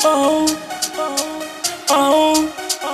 oh, oh,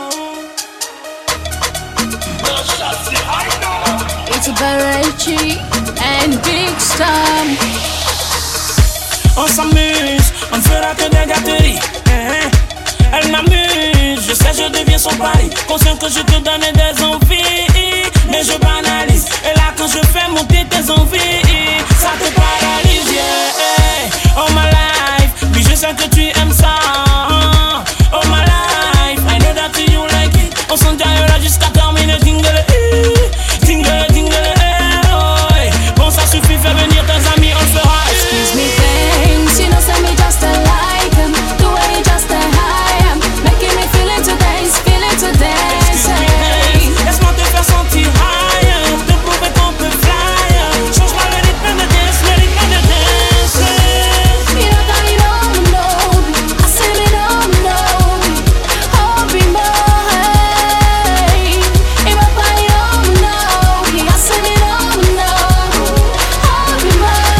It's a Barachi and Big Stam. On s'amuse, on ne fera que des gâteries. Elle m'amuse, je sais, je deviens son pari. Conscient que je te donne des envies, mais je banalise. Et là, quand je fais monter tes envies, ça te paralyse, yeah. Oh my life, oui, je sais que tu aimes ça. Oh my life, I know that you like it. On s'en là jusqu'à terminer, jingle, jingle, jingle, oh. Bon, ça suffit, fais venir tes amis, on le fera. Excuse me, thanks, you know, send me just a like him. The way you just a high, making me feel it to dance, hey. Laisse-moi te faire sentir high, te prouver qu'on peut fly. Change-moi le rythme de dance, le rythme de dance. You know that you don't know, I said it don't know. Oh, be more, hey. If I find you don't know, I said it don't know. Oh, be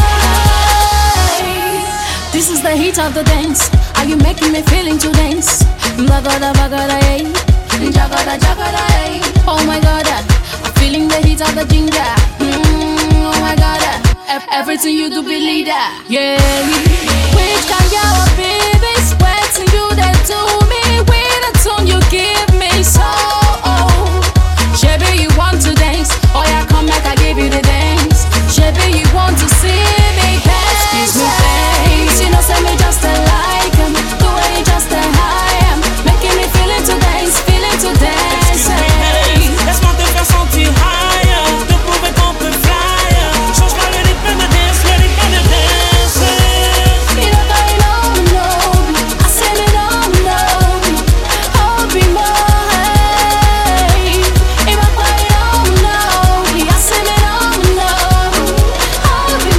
more. This is the heat of the dance. Are you making me feeling to dance? Bagada, bagada, hey. Jagada, jagada, hey. Oh my god, I'm feeling the heat of the ginger. Oh my god, everything you do believe that. Yeah. Which can you baby? Sweating you that to me. With the tone you give me so. Shabby, you want to dance? Oh yeah, come back, I give you the dance. Shabby, you want to see me dance? Excuse me, thanks. You know, send me just a like him. The way you just a high, making me feel it to dance, feel it to dance. Hey. Laisse-moi te faire sentir high, te prouver qu'on peut fly. Change-moi le rythme de dance, le rythme de dance. You know that you don't know, I said it don't know. Oh, be more, hey. If I find you don't know, I said it don't know. Oh, be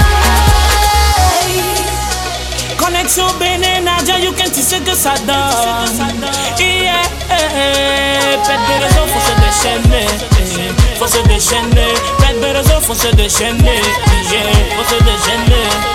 more. Connexion Bénin, Nadia, you can see ce que ça donne. Yeah, faites de réseau, faut se déchaîner. Faut se déchaîner. Faites de réseau, faut se déchaîner. Yeah, faut se déchaîner.